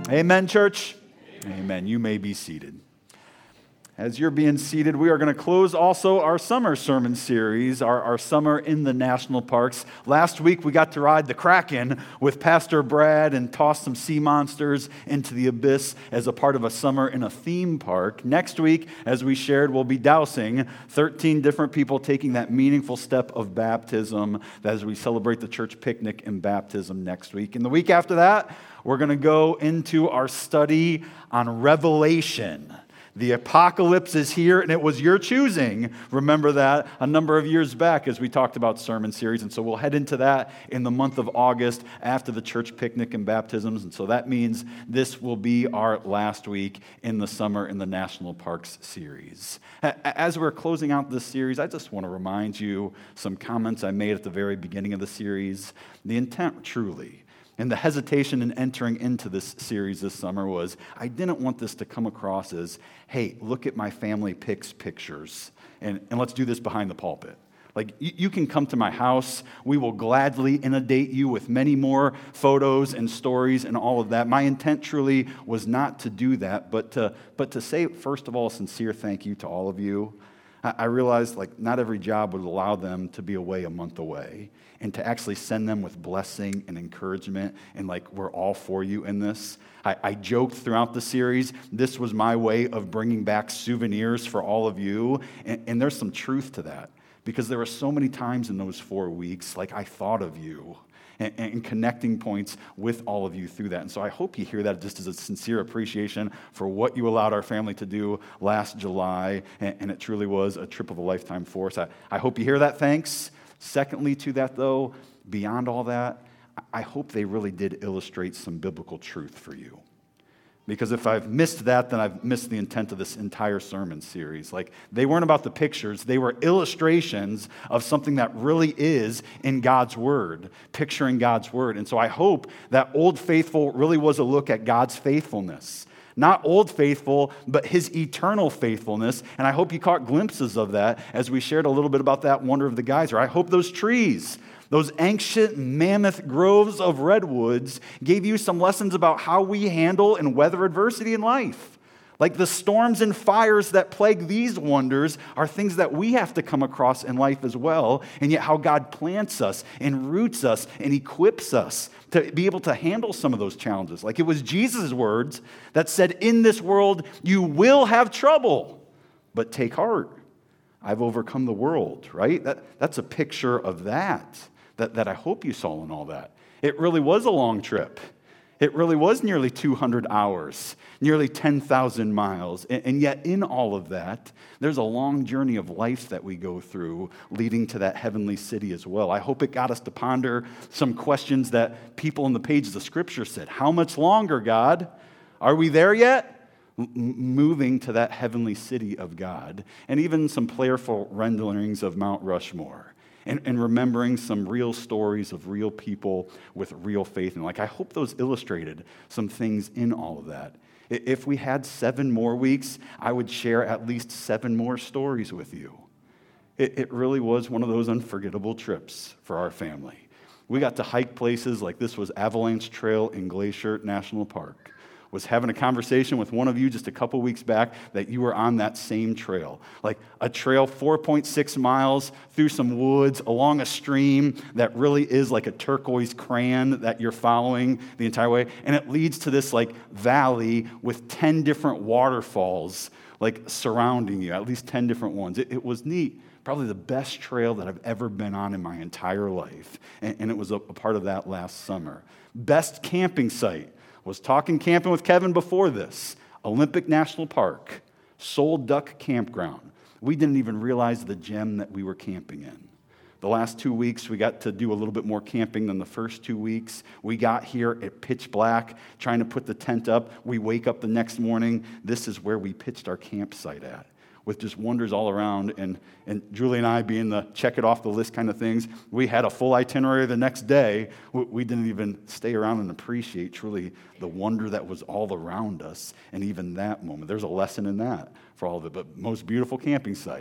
Amen, church? Amen. You may be seated. As you're being seated, we are going to close also our summer sermon series, our summer in the national parks. Last week, we got to ride the Kraken with Pastor Brad and toss some sea monsters into the abyss as a part of a summer in a theme park. Next week, as we shared, we'll be dousing 13 different people taking that meaningful step of baptism as we celebrate the church picnic and baptism next week. And the week after that, we're going to go into our study on Revelation. The apocalypse is here, and it was your choosing. Remember that a number of years back as we talked about sermon series. And so we'll head into that in the month of August after the church picnic and baptisms. And so that means this will be our last week in the summer in the National Parks series. As we're closing out this series, I just want to remind you some comments I made at the very beginning of the series. The intent truly, and the hesitation in entering into this series this summer was, I didn't want this to come across as, hey, look at my family pics pictures, and let's do this behind the pulpit. Like, you can come to my house. We will gladly inundate you with many more photos and stories and all of that. My intent truly was not to do that, but to say, first of all, a sincere thank you to all of you. I realized, not every job would allow them to be away a month away, and to actually send them with blessing and encouragement, and we're all for you in this. I joked throughout the series, this was my way of bringing back souvenirs for all of you, and there's some truth to that, because there were so many times in those 4 weeks, I thought of you, and connecting points with all of you through that. And so I hope you hear that just as a sincere appreciation for what you allowed our family to do last July, and it truly was a trip of a lifetime for us. I hope you hear that, thanks. Secondly to that, though, beyond all that, I hope they really did illustrate some biblical truth for you. Because if I've missed that, then I've missed the intent of this entire sermon series. They weren't about the pictures, they were illustrations of something that really is in God's Word, picturing God's Word. And so I hope that Old Faithful really was a look at God's faithfulness. Not Old Faithful, but his eternal faithfulness. And I hope you caught glimpses of that as we shared a little bit about that wonder of the geyser. I hope those trees, those ancient mammoth groves of redwoods, gave you some lessons about how we handle and weather adversity in life. The storms and fires that plague these wonders are things that we have to come across in life as well, and yet how God plants us and roots us and equips us to be able to handle some of those challenges. It was Jesus' words that said, in this world you will have trouble, but take heart. I've overcome the world, right? That's a picture of that I hope you saw in all that. It really was a long trip. It really was nearly 200 hours, nearly 10,000 miles. And yet in all of that, there's a long journey of life that we go through leading to that heavenly city as well. I hope it got us to ponder some questions that people in the pages of Scripture said. How much longer, God? Are we there yet? Moving to that heavenly city of God. And even some playful renderings of Mount Rushmore. And remembering some real stories of real people with real faith. And I hope those illustrated some things in all of that. If we had 7 more weeks, I would share at least 7 more stories with you. It really was one of those unforgettable trips for our family. We got to hike places like this was Avalanche Trail in Glacier National Park. Was having a conversation with one of you just a couple weeks back that you were on that same trail. A trail 4.6 miles through some woods along a stream that really is like a turquoise crayon that you're following the entire way. And it leads to this valley with 10 different waterfalls surrounding you, at least 10 different ones. It was neat. Probably the best trail that I've ever been on in my entire life. And it was a part of that last summer. Best camping site. Was talking camping with Kevin before this. Olympic National Park, Sole Duck Campground. We didn't even realize the gem that we were camping in. The last 2 weeks, we got to do a little bit more camping than the first 2 weeks. We got here at pitch black, trying to put the tent up. We wake up the next morning. This is where we pitched our campsite at, with just wonders all around. And Julie and I being the check it off the list kind of things, we had a full itinerary the next day. We didn't even stay around and appreciate truly the wonder that was all around us. And even that moment, there's a lesson in that for all of it. But most beautiful camping site.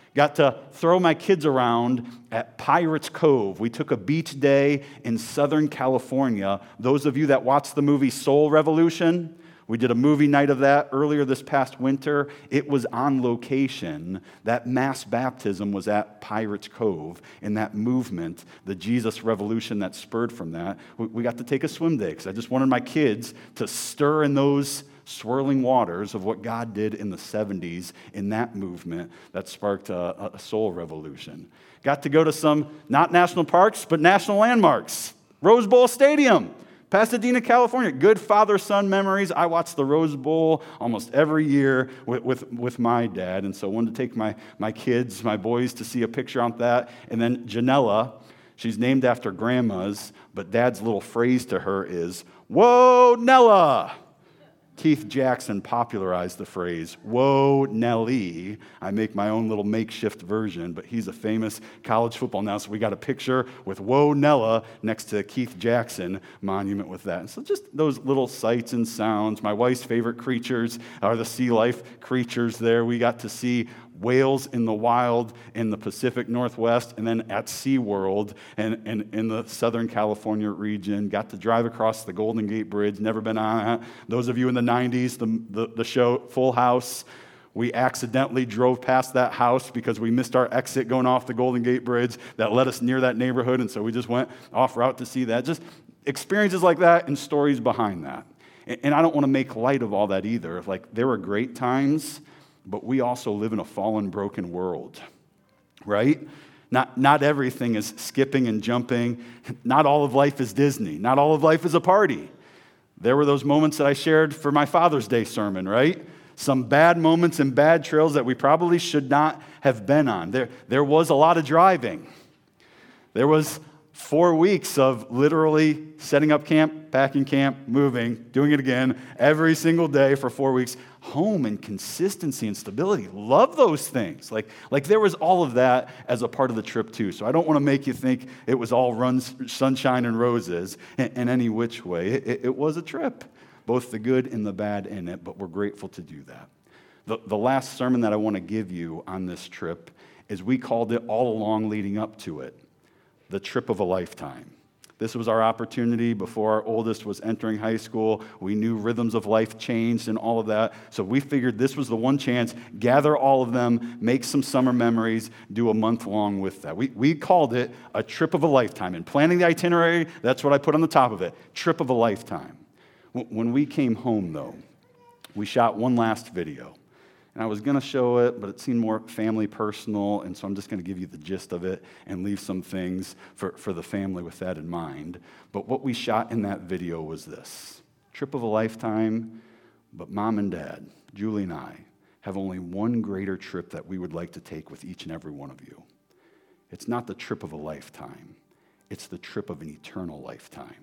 Got to throw my kids around at Pirates Cove. We took a beach day in Southern California. Those of you that watched the movie Soul Revolution, we did a movie night of that earlier this past winter. It was on location. That mass baptism was at Pirates Cove. In that movement, the Jesus Revolution that spurred from that, we got to take a swim day because I just wanted my kids to stir in those swirling waters of what God did in the 70s in that movement that sparked a soul revolution. Got to go to some, not national parks, but national landmarks. Rose Bowl Stadium, Pasadena, California. Good father-son memories. I watched the Rose Bowl almost every year with my dad, and so I wanted to take my kids, my boys, to see a picture on that. And then Janella, she's named after grandma's, but Dad's little phrase to her is, "Whoa, Nella!" Keith Jackson popularized the phrase, "Whoa, Nelly." I make my own little makeshift version, but he's a famous college football announcer. So we got a picture with "Whoa, Nella" next to Keith Jackson monument with that. And so just those little sights and sounds. My wife's favorite creatures are the sea life creatures there. We got to see whales in the wild in the Pacific Northwest, and then at SeaWorld and in the Southern California region. Got to drive across the Golden Gate Bridge, never been on it. Those of you in the 90s, the show Full House, we accidentally drove past that house because we missed our exit going off the Golden Gate Bridge that led us near that neighborhood, and so we just went off route to see that. Just experiences like that and stories behind that. And I don't want to make light of all that either. Like, there were great times, but we also live in a fallen, broken world, right? Not everything is skipping and jumping. Not all of life is Disney. Not all of life is a party. There were those moments that I shared for my Father's Day sermon, right? Some bad moments and bad trails that we probably should not have been on. There was a lot of driving. There was 4 weeks of literally setting up camp, packing camp, moving, doing it again every single day for 4 weeks. Home and consistency and stability. Love those things. Like there was all of that as a part of the trip too. So I don't want to make you think it was all sunshine and roses in any which way. It was a trip, both the good and the bad in it, but we're grateful to do that. The last sermon that I want to give you on this trip is we called it all along leading up to it, the trip of a lifetime. This was our opportunity before our oldest was entering high school. We knew rhythms of life changed and all of that. So we figured this was the one chance, gather all of them, make some summer memories, do a month long with that. We called it a trip of a lifetime. And planning the itinerary, that's what I put on the top of it, trip of a lifetime. When we came home, though, we shot one last video. And I was going to show it, but it seemed more family personal, and so I'm just going to give you the gist of it and leave some things for the family with that in mind. But what we shot in that video was this. Trip of a lifetime, but Mom and Dad, Julie and I, have only one greater trip that we would like to take with each and every one of you. It's not the trip of a lifetime. It's the trip of an eternal lifetime.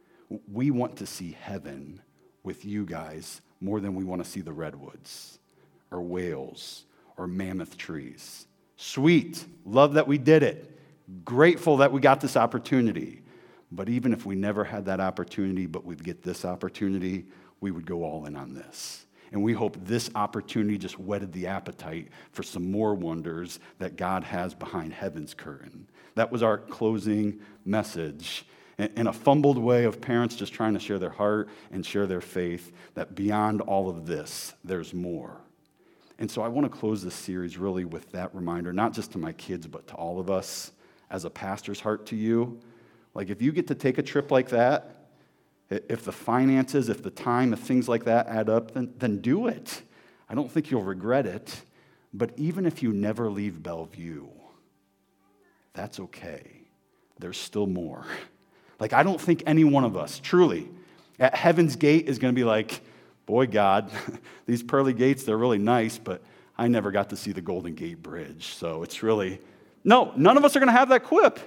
We want to see heaven with you guys more than we want to see the redwoods or whales, or mammoth trees. Sweet. Love that we did it. Grateful that we got this opportunity. But even if we never had that opportunity, but we'd get this opportunity, we would go all in on this. And we hope this opportunity just whetted the appetite for some more wonders that God has behind heaven's curtain. That was our closing message. In a fumbled way of parents just trying to share their heart and share their faith, that beyond all of this, there's more. And so I want to close this series really with that reminder, not just to my kids, but to all of us as a pastor's heart to you. Like, if you get to take a trip like that, if the finances, if the time, if things like that add up, then do it. I don't think you'll regret it. But even if you never leave Bellevue, that's okay. There's still more. Like, I don't think any one of us, truly, at Heaven's Gate is going to be like, boy, God, these pearly gates, they're really nice, but I never got to see the Golden Gate Bridge. So it's really, no, none of us are going to have that quip.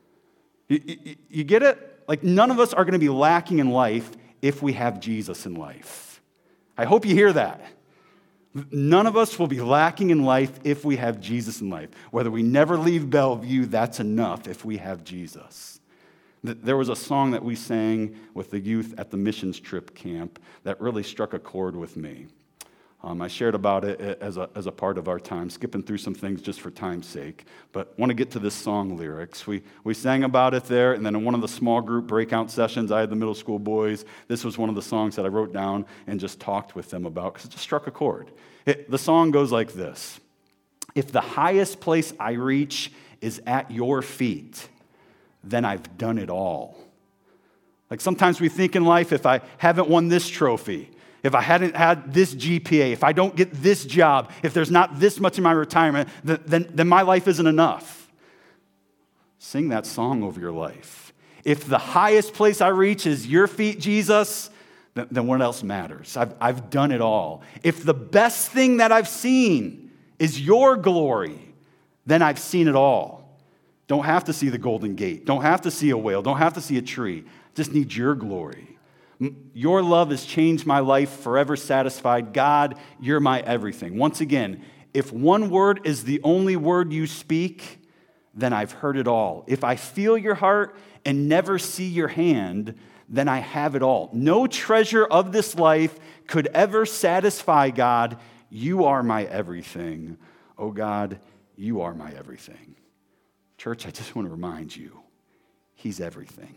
You get it? Like, none of us are going to be lacking in life if we have Jesus in life. I hope you hear that. None of us will be lacking in life if we have Jesus in life. Whether we never leave Bellevue, that's enough if we have Jesus. There was a song that we sang with the youth at the missions trip camp that really struck a chord with me. I shared about it as a part of our time, skipping through some things just for time's sake. But want to get to this song lyrics. We sang about it there, and then in one of the small group breakout sessions, I had the middle school boys. This was one of the songs that I wrote down and just talked with them about because it just struck a chord. The song goes like this. If the highest place I reach is at your feet, then I've done it all. Like sometimes we think in life, if I haven't won this trophy, if I hadn't had this GPA, if I don't get this job, if there's not this much in my retirement, then my life isn't enough. Sing that song over your life. If the highest place I reach is your feet, Jesus, then what else matters? I've done it all. If the best thing that I've seen is your glory, then I've seen it all. Don't have to see the Golden Gate. Don't have to see a whale. Don't have to see a tree. Just need your glory. Your love has changed my life, forever satisfied. God, you're my everything. Once again, if one word is the only word you speak, then I've heard it all. If I feel your heart and never see your hand, then I have it all. No treasure of this life could ever satisfy, God. You are my everything. Oh God, you are my everything. Church, I just want to remind you, he's everything.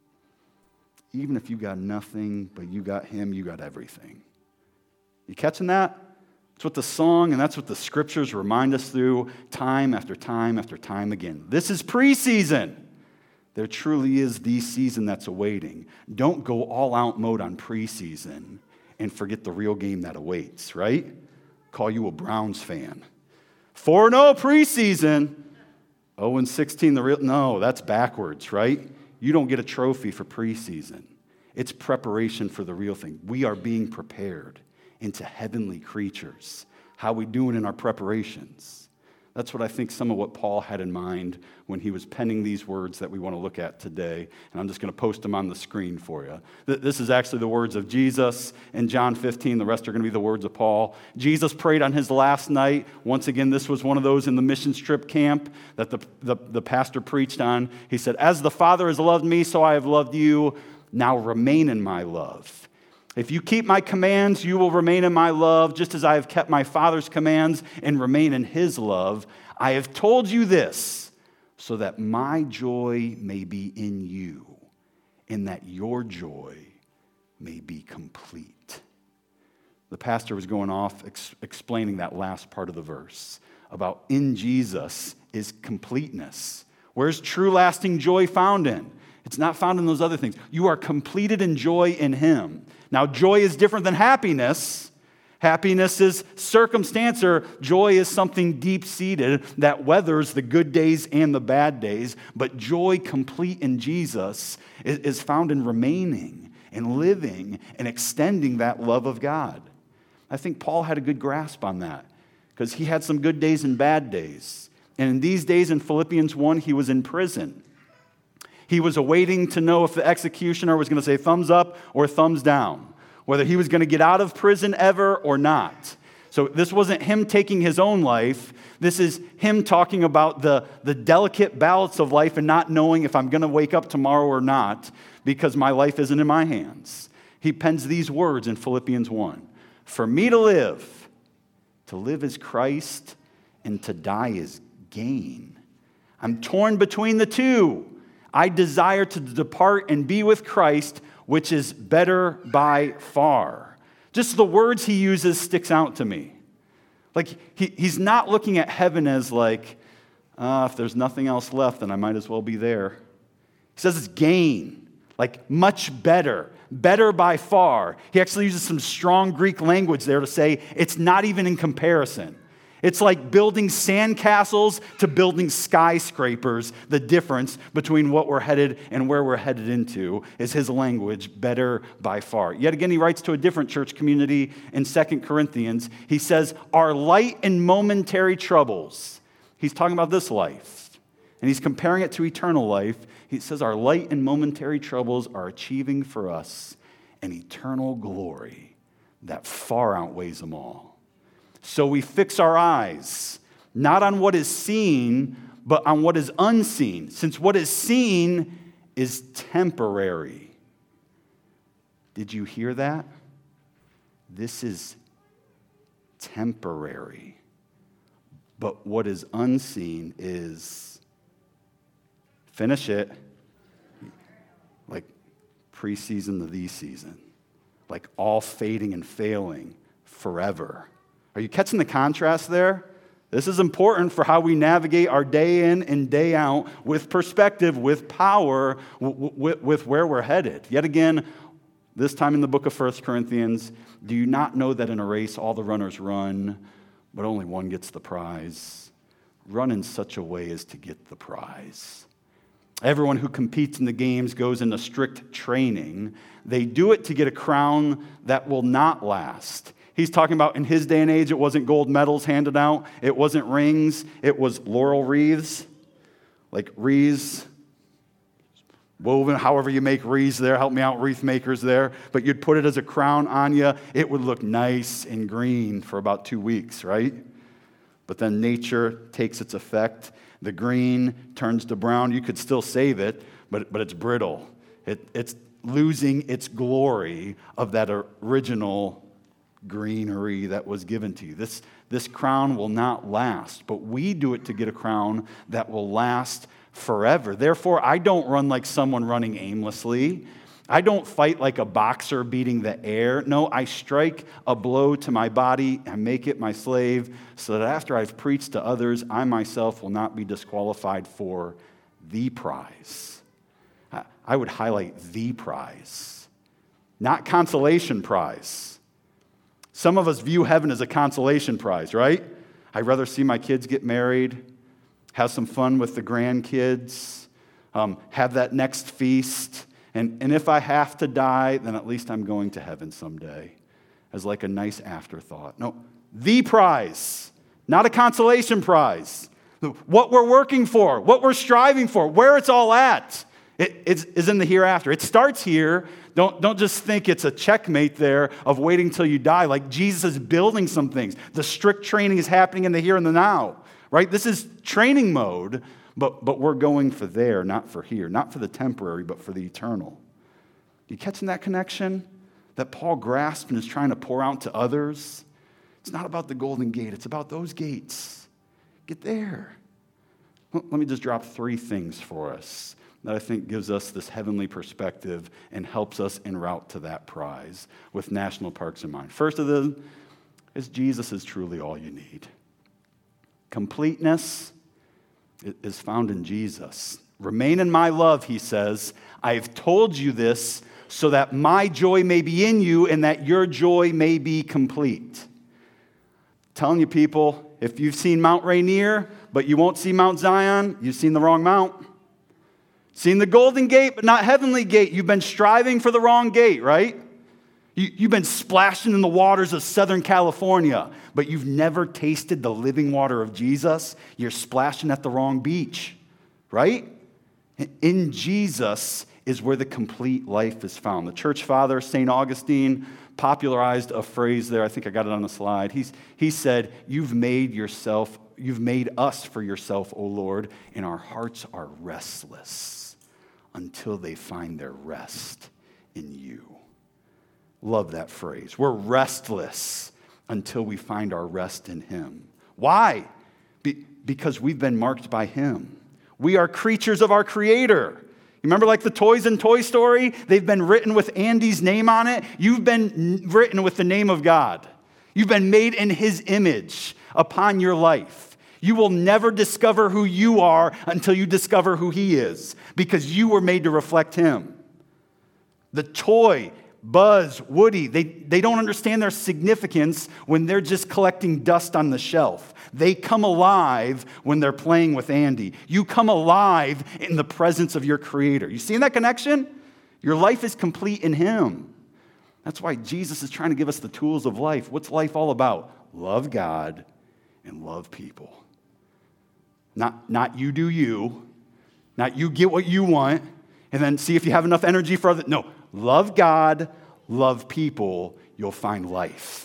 Even if you got nothing, but you got him, you got everything. You catching that? That's what the song and that's what the scriptures remind us through time after time after time again. This is preseason. There truly is the season that's awaiting. Don't go all out mode on preseason and forget the real game that awaits, right? Call you a Browns fan. 4-0 preseason. 0-16 the real, no, that's backwards, right? You don't get a trophy for preseason. It's preparation for the real thing. We are being prepared into heavenly creatures. How we doing in our preparations? That's what I think some of what Paul had in mind when he was penning these words that we want to look at today. And I'm just going to post them on the screen for you. This is actually the words of Jesus in John 15. The rest are going to be the words of Paul. Jesus prayed on his last night. Once again, this was one of those in the mission trip camp that the pastor preached on. He said, as the Father has loved me, so I have loved you. Now remain in my love. If you keep my commands, you will remain in my love, just as I have kept my Father's commands and remain in his love. I have told you this, so that my joy may be in you, and that your joy may be complete. The pastor was going off explaining that last part of the verse about in Jesus is completeness. Where's true lasting joy found in? It's not found in those other things. You are completed in joy in him. Now, joy is different than happiness. Happiness is circumstance, or joy is something deep-seated that weathers the good days and the bad days. But joy complete in Jesus is found in remaining and living and extending that love of God. I think Paul had a good grasp on that because he had some good days and bad days. And in these days in Philippians 1, he was in prison. He was awaiting to know if the executioner was going to say thumbs up or thumbs down, whether he was going to get out of prison ever or not. So this wasn't him taking his own life. This is him talking about the delicate balance of life and not knowing if I'm going to wake up tomorrow or not because my life isn't in my hands. He pens these words in Philippians 1. For me to live is Christ, and to die is gain. I'm torn between the two. I desire to depart and be with Christ, which is better by far. Just the words he uses sticks out to me. Like, he's not looking at heaven as like, if there's nothing else left, then I might as well be there. He says it's gain, like much better, better by far. He actually uses some strong Greek language there to say it's not even in comparison. It's like building sandcastles to building skyscrapers. The difference between what we're headed and where we're headed into is his language, better by far. Yet again, he writes to a different church community in 2 Corinthians. He says, our light and momentary troubles. He's talking about this life, and he's comparing it to eternal life. He says, our light and momentary troubles are achieving for us an eternal glory that far outweighs them all. So we fix our eyes, not on what is seen, but on what is unseen, since what is seen is temporary. Did you hear that? This is temporary. But what is unseen is finish it, like preseason to the season, like all fading and failing forever. Are you catching the contrast there? This is important for how we navigate our day in and day out with perspective, with power, with where we're headed. Yet again, this time in the book of 1 Corinthians, do you not know that in a race all the runners run, but only one gets the prize? Run in such a way as to get the prize. Everyone who competes in the games goes into strict training. They do it to get a crown that will not last. He's talking about in his day and age, it wasn't gold medals handed out. It wasn't rings. It was laurel wreaths, like wreaths woven, however you make wreaths there. Help me out, wreath makers there. But you'd put it as a crown on you. It would look nice and green for about 2 weeks, right? But then nature takes its effect. The green turns to brown. You could still save it, but it's brittle. It's losing its glory of that original greenery that was given to you. This crown will not last, but we do it to get a crown that will last forever. Therefore, I don't run like someone running aimlessly. I don't fight like a boxer beating the air. No, I strike a blow to my body and make it my slave so that after I've preached to others, I myself will not be disqualified for the prize. I would highlight the prize, not consolation prize. Some of us view heaven as a consolation prize, right? I'd rather see my kids get married, have some fun with the grandkids, have that next feast, and if I have to die, then at least I'm going to heaven someday as like a nice afterthought. No, the prize, not a consolation prize. What we're working for, what we're striving for, where it's all at, is in the hereafter. It starts here. Don't just think it's a checkmate there of waiting till you die. Like Jesus is building some things. The strict training is happening in the here and the now, right? This is training mode, but we're going for there, not for here. Not for the temporary, but for the eternal. You catching that connection that Paul grasped and is trying to pour out to others? It's not about the golden gate. It's about those gates. Get there. Let me just drop 3 things for us that I think gives us this heavenly perspective and helps us en route to that prize with national parks in mind. First of them is Jesus is truly all you need. Completeness is found in Jesus. Remain in my love, he says. I have told you this so that my joy may be in you and that your joy may be complete. Telling you people, if you've seen Mount Rainier, but you won't see Mount Zion, you've seen the wrong mount. Seen the golden gate, but not heavenly gate. You've been striving for the wrong gate, right? You've been splashing in the waters of Southern California, but you've never tasted the living water of Jesus. You're splashing at the wrong beach, right? In Jesus is where the complete life is found. The church father, St. Augustine, popularized a phrase there. I think I got it on the slide. He said, you've made us for yourself, O Lord, and our hearts are restless until they find their rest in you. Love that phrase. We're restless until we find our rest in him. Why? Because we've been marked by him. We are creatures of our Creator. You remember like the toys in Toy Story? They've been written with Andy's name on it. You've been written with the name of God. You've been made in his image upon your life. You will never discover who you are until you discover who he is, because you were made to reflect him. The toy, Buzz, Woody, they don't understand their significance when they're just collecting dust on the shelf. They come alive when they're playing with Andy. You come alive in the presence of your Creator. You seeing that connection? Your life is complete in him. That's why Jesus is trying to give us the tools of life. What's life all about? Love God and love people. Not you do you, not you get what you want, and then see if you have enough energy for others. No, love God, love people, you'll find life.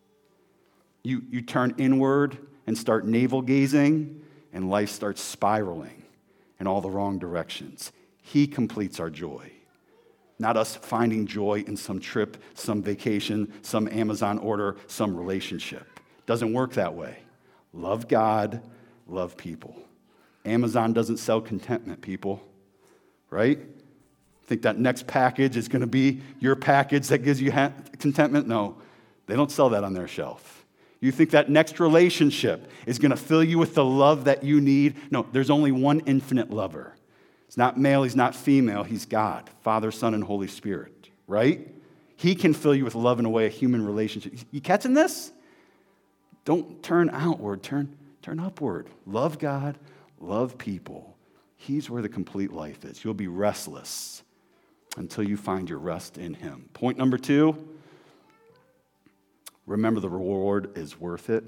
You turn inward and start navel gazing, and life starts spiraling in all the wrong directions. He completes our joy. Not us finding joy in some trip, some vacation, some Amazon order, some relationship. Doesn't work that way. Love God, love people. Amazon doesn't sell contentment, people, right? Think that next package is going to be your package that gives you contentment? No, they don't sell that on their shelf. You think that next relationship is going to fill you with the love that you need? No, there's only one infinite lover. He's not male, he's not female, he's God, Father, Son, and Holy Spirit, right? He can fill you with love in a way, a human relationship. You catching this? Don't turn outward, turn upward. Love God, love people. He's where the complete life is. You'll be restless until you find your rest in him. Point number 2, remember the reward is worth it.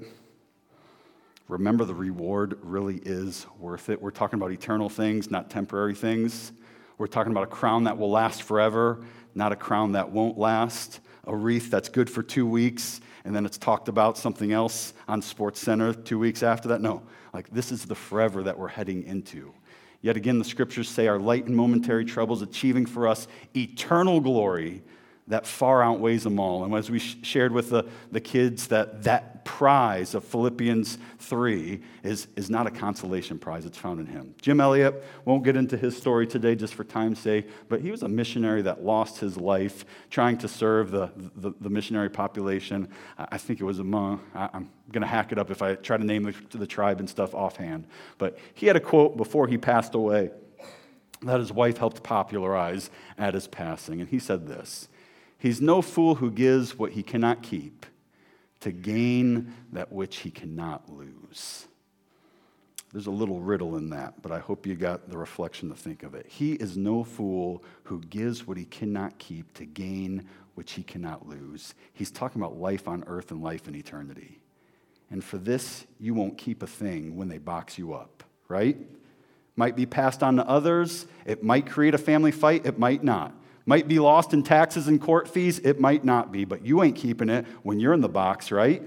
Remember the reward really is worth it. We're talking about eternal things, not temporary things. We're talking about a crown that will last forever, not a crown that won't last. A wreath that's good for 2 weeks, and then it's talked about something else on SportsCenter 2 weeks after that. No, like this is the forever that we're heading into. Yet again, the scriptures say our light and momentary troubles achieving for us eternal glory that far outweighs them all. And as we shared with the kids, that prize of Philippians 3 is not a consolation prize. It's found in him. Jim Elliot, won't get into his story today just for time's sake, but he was a missionary that lost his life trying to serve the missionary population. I think it was I'm going to hack it up if I try to name the tribe and stuff offhand. But he had a quote before he passed away that his wife helped popularize at his passing. And he said this: "He's no fool who gives what he cannot keep to gain that which he cannot lose." There's a little riddle in that, but I hope you got the reflection to think of it. He is no fool who gives what he cannot keep to gain which he cannot lose. He's talking about life on earth and life in eternity. And for this, you won't keep a thing when they box you up, right? Might be passed on to others. It might create a family fight. It might not. Might be lost in taxes and court fees. It might not be, but you ain't keeping it when you're in the box, right?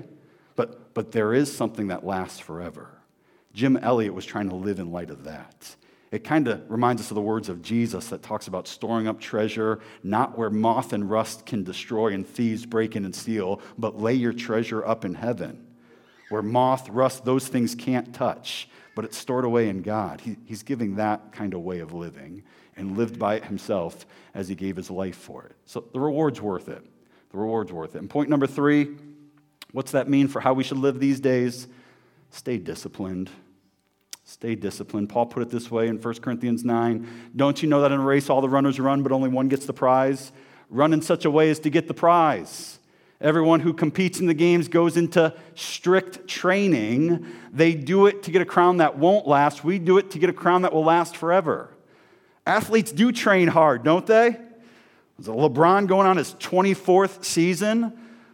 But there is something that lasts forever. Jim Elliot was trying to live in light of that. It kind of reminds us of the words of Jesus that talks about storing up treasure, not where moth and rust can destroy and thieves break in and steal, but lay your treasure up in heaven, where moth, rust, those things can't touch, but it's stored away in God. He's giving that kind of way of living and lived by it himself as he gave his life for it. So the reward's worth it. The reward's worth it. And point number 3, what's that mean for how we should live these days? Stay disciplined. Stay disciplined. Paul put it this way in 1 Corinthians 9. "Don't you know that in a race all the runners run, but only one gets the prize? Run in such a way as to get the prize. Everyone who competes in the games goes into strict training. They do it to get a crown that won't last. We do it to get a crown that will last forever." Athletes do train hard, don't they? Was LeBron going on his 24th season?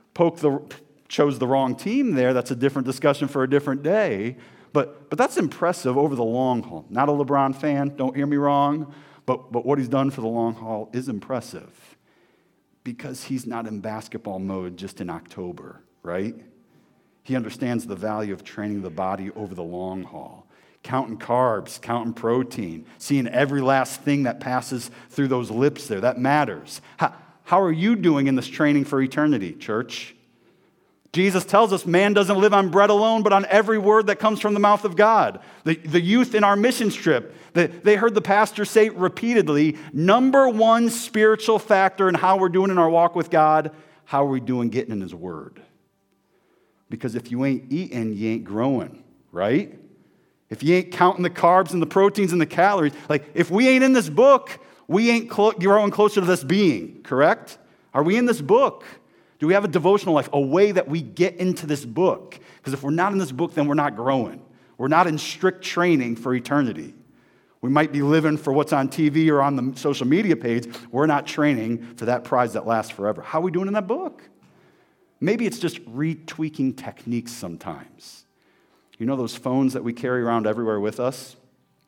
Chose the wrong team there. That's a different discussion for a different day. But that's impressive over the long haul. Not a LeBron fan, don't hear me wrong, but what he's done for the long haul is impressive because he's not in basketball mode just in October, right? He understands the value of training the body over the long haul. Counting carbs, counting protein, seeing every last thing that passes through those lips there. That matters. How are you doing in this training for eternity, church? Jesus tells us man doesn't live on bread alone, but on every word that comes from the mouth of God. The youth in our mission trip, they heard the pastor say repeatedly, number one spiritual factor in how we're doing in our walk with God, how are we doing getting in his word? Because if you ain't eating, you ain't growing, right? If you ain't counting the carbs and the proteins and the calories, like if we ain't in this book, we ain't growing closer to this being, correct? Are we in this book? Do we have a devotional life, a way that we get into this book? Because if we're not in this book, then we're not growing. We're not in strict training for eternity. We might be living for what's on TV or on the social media page. We're not training for that prize that lasts forever. How are we doing in that book? Maybe it's just retweaking techniques sometimes. You know those phones that we carry around everywhere with us?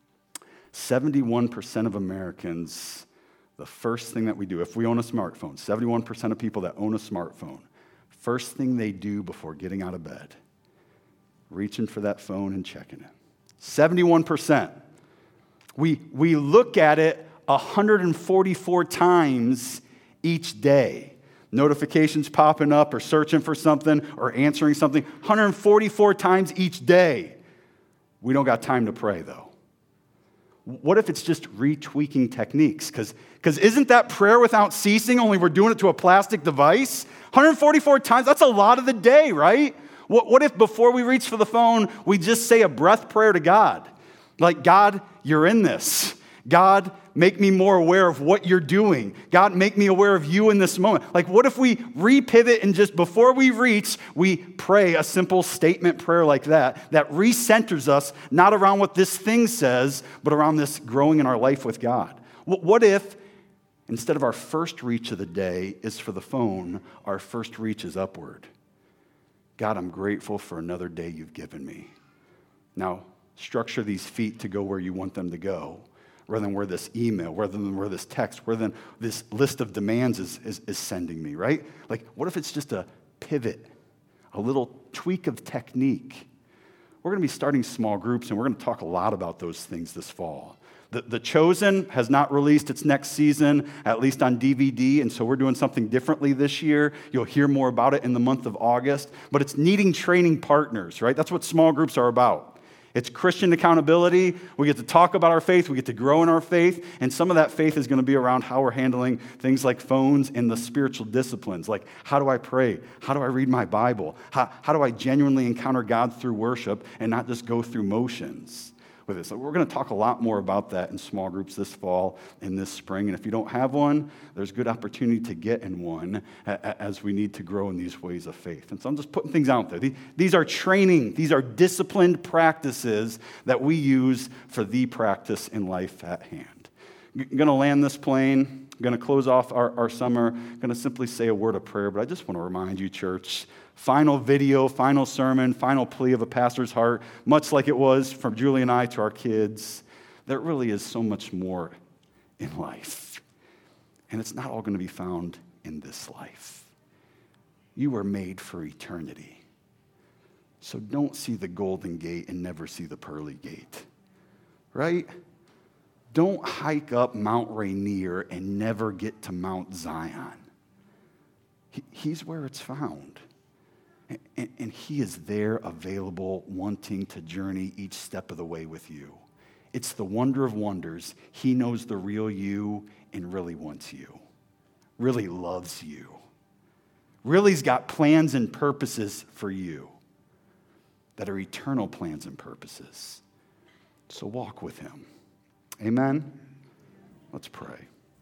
71% of Americans, the first thing that we do, if we own a smartphone, 71% of people that own a smartphone, first thing they do before getting out of bed, reaching for that phone and checking it. 71%. We look at it 144 times each day. notifications popping up or searching for something or answering something 144 times each day. We don't got time to pray, though. What if it's just retweaking techniques? Because isn't that prayer without ceasing, only we're doing it to a plastic device? 144 times, that's a lot of the day, right? What if before we reach for the phone, we just say a breath prayer to God? Like, God, you're in this. God, make me more aware of what you're doing. God, make me aware of you in this moment. Like, what if we repivot and just before we reach, we pray a simple statement prayer like that recenters us, not around what this thing says, but around this growing in our life with God? What if instead of our first reach of the day is for the phone, our first reach is upward? God, I'm grateful for another day you've given me. Now, structure these feet to go where you want them to go, rather than where this email, rather than where this text, rather than this list of demands is sending me, right? Like, what if it's just a pivot, a little tweak of technique? We're going to be starting small groups, and we're going to talk a lot about those things this fall. The Chosen has not released its next season, at least on DVD, and so we're doing something differently this year. You'll hear more about it in the month of August, but it's needing training partners, right? That's what small groups are about. It's Christian accountability. We get to talk about our faith. We get to grow in our faith. And some of that faith is going to be around how we're handling things like phones and the spiritual disciplines. Like, how do I pray? How do I read my Bible? How do I genuinely encounter God through worship and not just go through motions with it? So we're going to talk a lot more about that in small groups this fall and this spring. And if you don't have one, there's good opportunity to get in one as we need to grow in these ways of faith. And so I'm just putting things out there. These are training. These are disciplined practices that we use for the practice in life at hand. I'm going to land this plane. I'm going to close off our summer. I'm going to simply say a word of prayer, but I just want to remind you, church, final video, final sermon, final plea of a pastor's heart, much like it was from Julie and I to our kids. There really is so much more in life. And it's not all going to be found in this life. You were made for eternity. So don't see the golden gate and never see the pearly gate. Right? Don't hike up Mount Rainier and never get to Mount Zion. He's where it's found. And he is there available, wanting to journey each step of the way with you. It's the wonder of wonders. He knows the real you and really wants you, really loves you, really's got plans and purposes for you that are eternal plans and purposes. So walk with him. Amen? Let's pray.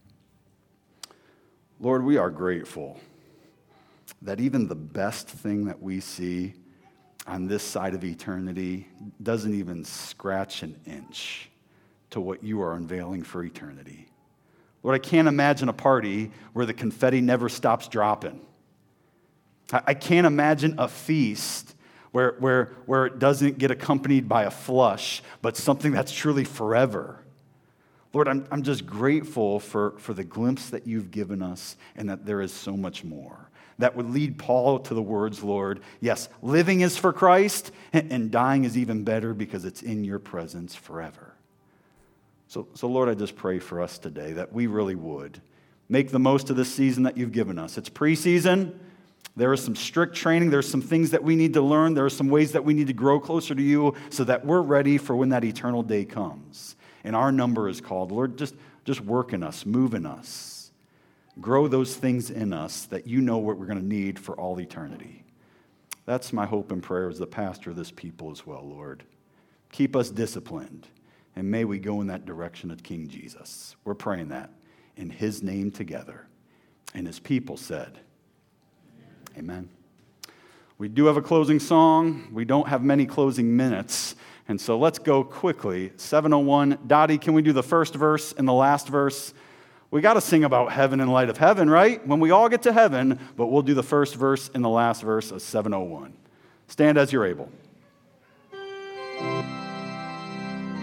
Lord, we are grateful that even the best thing that we see on this side of eternity doesn't even scratch an inch to what you are unveiling for eternity. Lord, I can't imagine a party where the confetti never stops dropping. I can't imagine a feast where it doesn't get accompanied by a flush, but something that's truly forever. Lord, I'm just grateful for the glimpse that you've given us and that there is so much more. That would lead Paul to the words, Lord, yes, living is for Christ and dying is even better because it's in your presence forever. So Lord, I just pray for us today that we really would make the most of this season that you've given us. It's preseason. There is some strict training. There's some things that we need to learn. There are some ways that we need to grow closer to you so that we're ready for when that eternal day comes. And our number is called. Lord, just work in us, move in us. Grow those things in us that you know what we're going to need for all eternity. That's my hope and prayer as the pastor of this people as well, Lord. Keep us disciplined, and may we go in that direction of King Jesus. We're praying that in his name together. And his people said, Amen. We do have a closing song. We don't have many closing minutes. And so let's go quickly. 701. Dottie, can we do the first verse and the last verse? We got to sing about heaven in light of heaven, right? When we all get to heaven, but we'll do the first verse and the last verse of 701. Stand as you're able.